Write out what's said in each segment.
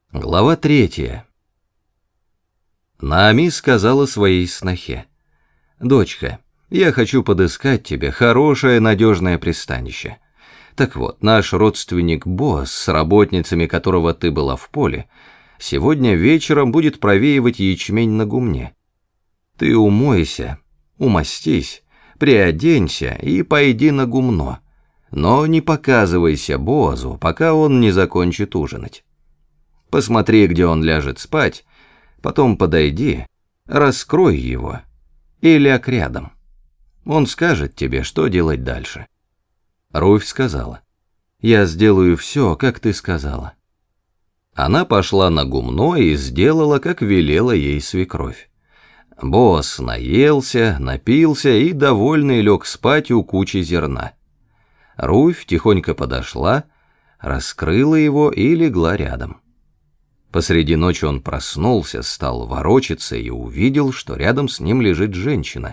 Глава 3. Наами сказала своей снохе: «Дочка, я хочу подыскать тебе хорошее надежное пристанище. Так вот, наш родственник Боаз, с работницами которого ты была в поле, сегодня вечером будет провеивать ячмень на гумне. Ты умойся, умастись, приоденься и пойди на гумно, но не показывайся Боазу, пока он не закончит ужинать. Посмотри, где он ляжет спать, потом подойди, раскрой его и ляг рядом. Он скажет тебе, что делать дальше». Руфь сказала: «Я сделаю все, как ты сказала». Она пошла на гумно и сделала, как велела ей свекровь. Боаз наелся, напился и, довольный, лег спать у кучи зерна. Руфь тихонько подошла, раскрыла его и легла рядом. Посреди ночи он проснулся, стал ворочаться и увидел, что рядом с ним лежит женщина.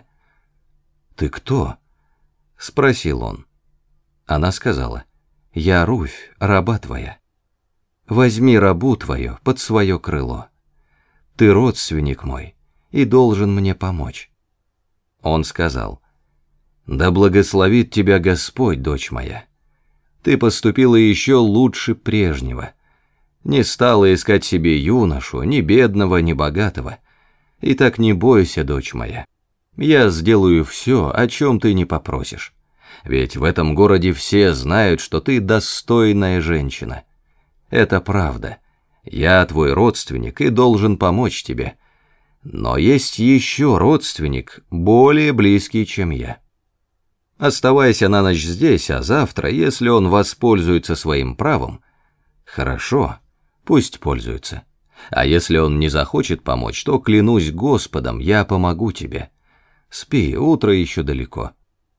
«Ты кто?» — спросил он. Она сказала: «Я Руфь, раба твоя. Возьми рабу твою под свое крыло. Ты родственник мой и должен мне помочь». Он сказал: «Да благословит тебя Господь, дочь моя. Ты поступила еще лучше прежнего. Не стала искать себе юношу, ни бедного, ни богатого. И так не бойся, дочь моя. Я сделаю все, о чем ты не попросишь. Ведь в этом городе все знают, что ты достойная женщина. Это правда. Я твой родственник и должен помочь тебе. Но есть еще родственник, более близкий, чем я. Оставайся на ночь здесь, а завтра, если он воспользуется своим правом, хорошо, пусть пользуется. А если он не захочет помочь, то, клянусь Господом, я помогу тебе. Спи, утро еще далеко».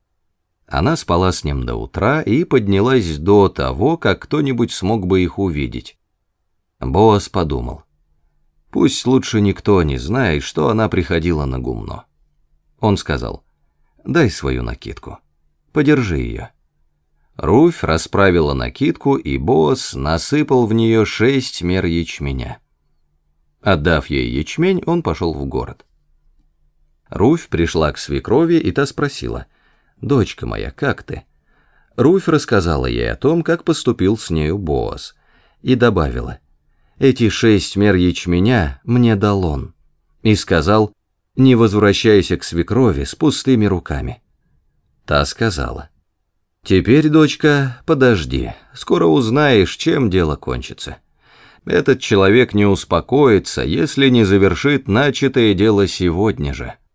Она спала с ним до утра и поднялась до того, как кто-нибудь смог бы их увидеть. Боаз подумал: пусть лучше никто не знает, что она приходила на гумно. Он сказал: «Дай свою накидку, подержи ее». Руфь расправила накидку, и Боаз насыпал в нее 6 мер ячменя. Отдав ей ячмень, он пошел в город. Руфь пришла к свекрови, и та спросила: «Дочка моя, как ты?» Руфь рассказала ей о том, как поступил с нею Боаз, и добавила: «Эти 6 мер ячменя мне дал он». И сказал: «Не возвращайся к свекрови с пустыми руками». Та сказала: «Теперь, дочка, подожди, скоро узнаешь, чем дело кончится. Этот человек не успокоится, если не завершит начатое дело сегодня же».